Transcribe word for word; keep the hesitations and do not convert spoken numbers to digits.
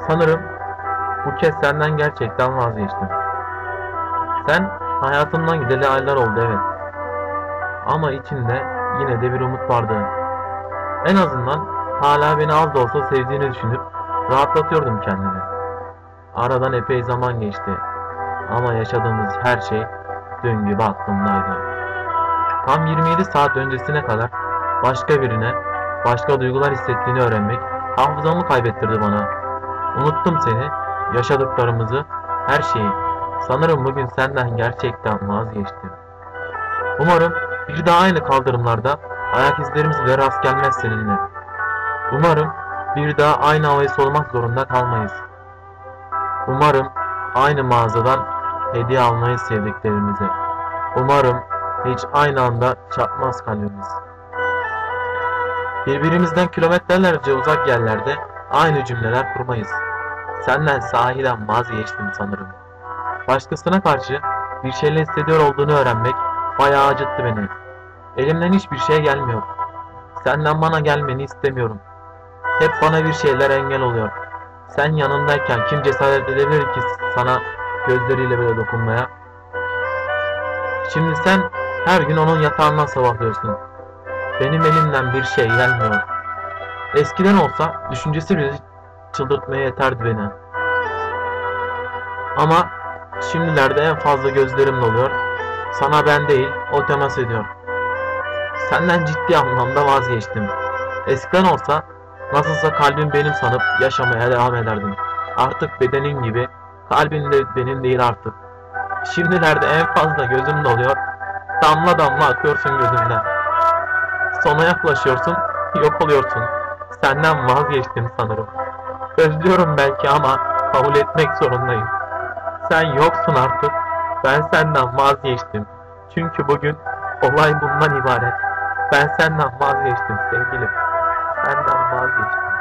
Sanırım bu kez senden gerçekten vazgeçtim. Sen hayatımdan gideli aylar oldu, evet. Ama içinde yine de bir umut vardı. En azından hala beni az da olsa sevdiğini düşünüp rahatlatıyordum kendimi. Aradan epey zaman geçti. Ama yaşadığımız her şey dün gibi aklımdaydı. Tam yirmi yedi saat öncesine kadar başka birine başka duygular hissettiğini öğrenmek hafızamı kaybettirdi bana. Unuttum seni, yaşadıklarımızı, her şeyi. Sanırım bugün senden gerçekten vazgeçtim. Umarım bir daha aynı kaldırımlarda ayak izlerimiz bile rast gelmez seninle. Umarım bir daha aynı havayı solumak zorunda kalmayız. Umarım aynı mağazadan hediye almayı sevdiklerimize. Umarım hiç aynı anda çarpmaz kalbimiz. Birbirimizden kilometrelerce uzak yerlerde aynı cümleler kurmayız. Senden sahiden vazgeçtim sanırım. Başkasına karşı bir şeyler hissediyor olduğunu öğrenmek bayağı acıttı beni. Elimden hiçbir şey gelmiyor. Senden bana gelmeni istemiyorum. Hep bana bir şeyler engel oluyor. Sen yanındayken kim cesaret edebilir ki sana gözleriyle bile dokunmaya? Şimdi sen her gün onun yatağından sabahlıyorsun. Benim elimden bir şey gelmiyor. Eskiden olsa düşüncesi bile çıldırtmaya yeterdi beni. Ama şimdilerde en fazla gözlerim doluyor. Sana ben değil, o temas ediyor. Senden ciddi anlamda vazgeçtim. Eskiden olsa nasılsa kalbin benim sanıp yaşamaya devam ederdim. Artık bedenin gibi kalbin de benim değil artık. Şimdilerde en fazla gözüm doluyor. Damla damla akıyorsun gözümden. Sona yaklaşıyorsun, yok oluyorsun. Senden vazgeçtim sanırım. Özlüyorum belki ama kabul etmek zorundayım. Sen yoksun artık. Ben senden vazgeçtim. Çünkü bugün olay bundan ibaret. Ben senden vazgeçtim sevgilim. Senden vazgeçtim.